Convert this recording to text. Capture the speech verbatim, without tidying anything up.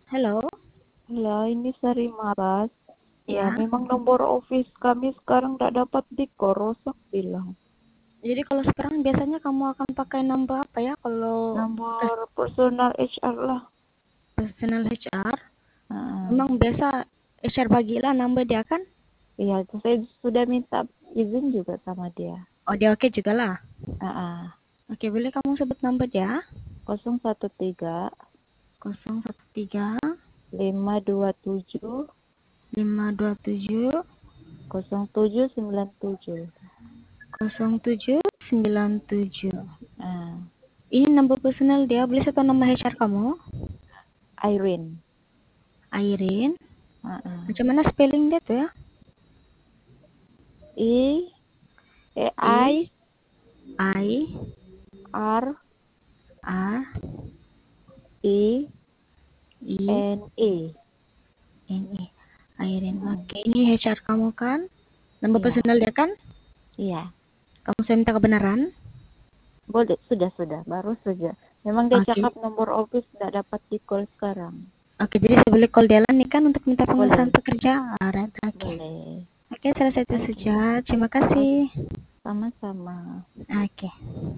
Halo? Ya, ini Sari Maras. Ya, Ya. memang nomor office kami sekarang tidak dapat di-call, rusak bilang. Jadi kalau sekarang biasanya kamu akan pakai nomor apa ya kalau eh, Nomor personal H R lah. personal H R? Heeh. Memang biasa H R bagilah nomor dia kan? Iya, saya sudah minta izin juga sama dia. Oh dia oke juga lah. Heeh. Oke boleh kamu sebut nomor dia? nol satu tiga nol satu tiga lima dua tujuh lima dua tujuh nol tujuh sembilan tujuh. nol tujuh sembilan tujuh. Nah, Ini nomor personal dia, boleh satu nama H R kamu? Irene. Irene. Heeh. Macam mana spelling dia tuh ya? I E I I I R R E I N E. N E. Irene. Hmm. Oke, ini H R kamu kan? Nomor Iya, personal dia kan? iya. Kamu saya minta kebenaran? Boleh, sudah, sudah, baru saja. Memang dia Oke. cakap nomor office tidak dapat di-call sekarang. Oke, jadi saya boleh call dia lah nih kan untuk minta pengesahan Boleh, pekerjaan. Alright, oke. boleh. Oke, selesai itu Oke, saja. Terima oke, kasih. sama-sama. Oke.